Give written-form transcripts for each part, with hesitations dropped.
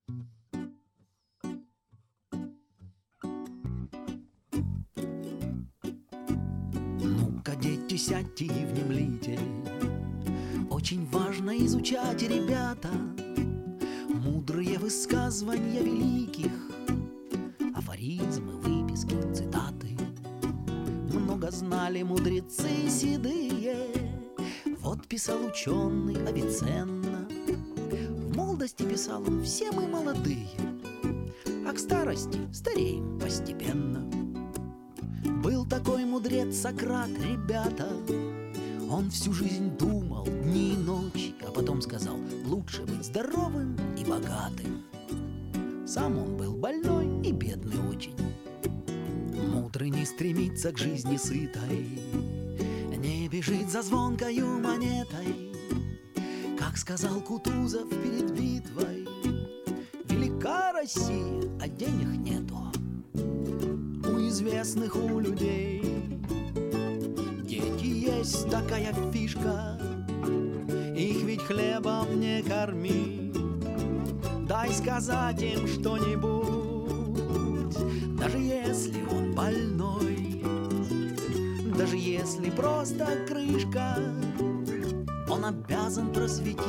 Ну-ка, дети, сядьте и внемлите. Очень важно изучать, ребята, мудрые высказывания великих, афоризмы, выписки, цитаты. Много знали мудрецы седые. Вот писал ученый Авиценна. В молодости писал он: все мы молодые, а к старости стареем постепенно. Был такой мудрец Сократ, ребята. Он всю жизнь думал дни и ночи, а потом сказал: лучше быть здоровым и богатым. Сам он был больной и бедный очень. Мудрый не стремится к жизни сытой, не бежит за звонкою монетой. Как сказал Кутузов перед битвой: велика Россия, а денег нету. У известных, у людей дети есть такая фишка. Их ведь хлебом не корми, дай сказать им что-нибудь. Даже если он больной, даже если просто крышка, он обязан просветить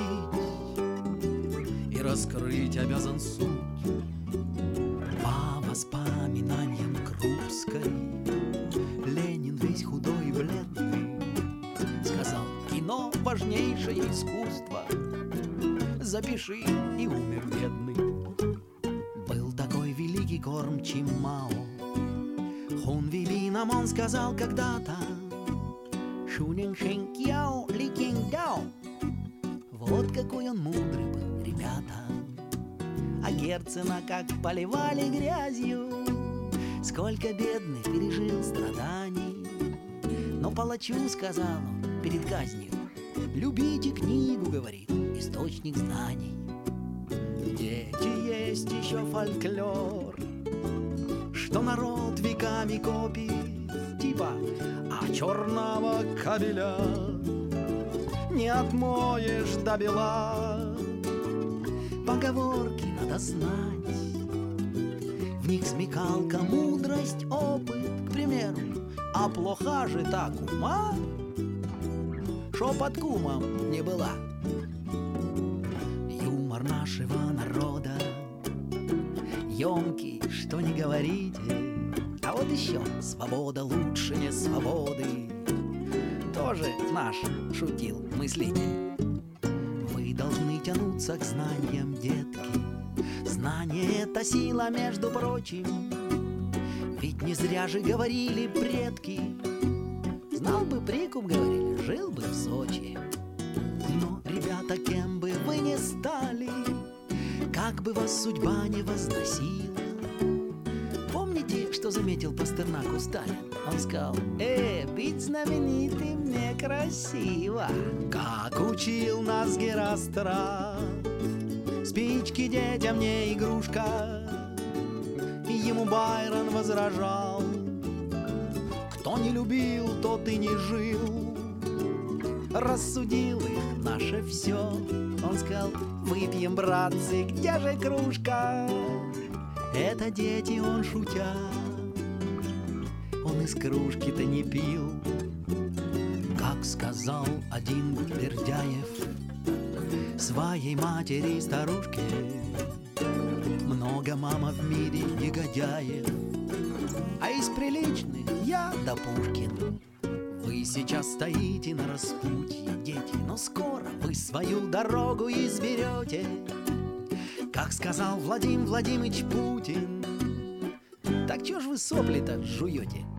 и раскрыть обязан суть. По воспоминаниям Крупской Ленин весь худой и бледный сказал: кино — важнейшее искусство, запиши, и умер бедный. Был такой великий кормчий Мао. Хунвибином он сказал когда-то: шунин шенкьяо ли кингяо. Вот какой он мудрый был, ребята. А Герцена как поливали грязью, сколько бедных пережил страданий. Но палачу сказал он перед казнью: любите книгу, говорит, источник знаний. Дети, есть еще фольклор, что народ веками копит, типа: а черного кабеля не отмоешь до бела. Поговорки надо знать, в них смекалка, мудрость, опыт. К примеру: а плоха же та кума, шо под кумом не была. Юмор нашего народа емкий, что не говорите. А вот еще: свобода лучше не свободы. Тоже наш шутил мыслитель. Вы должны тянуться к знаниям, детки. Знание — это сила, между прочим. Ведь не зря же говорили предки: знал бы прикуп, говорили, жил бы в Сочи. Но, ребята, кем бы вы ни стали, как бы вас судьба не возносила, помните, что заметил Пастернаку Сталин? Он сказал: быть знаменитым некрасиво. Как учил нас Герострат, спички детям не игрушка. И ему Байрон возражал: кто не любил, тот и не жил. Рассудил их наше все. Он сказал: выпьем, братцы, где же кружка? Это дети, он шутя, он из кружки-то не пил. Как сказал один Бердяев своей матери старушке: много, мама, в мире негодяев, а из приличных я да Пушкин. Вы сейчас стоите на распутье, дети, но скоро вы свою дорогу изберете. Как сказал Владимир Владимирович Путин: так чё ж вы сопли-то жуете?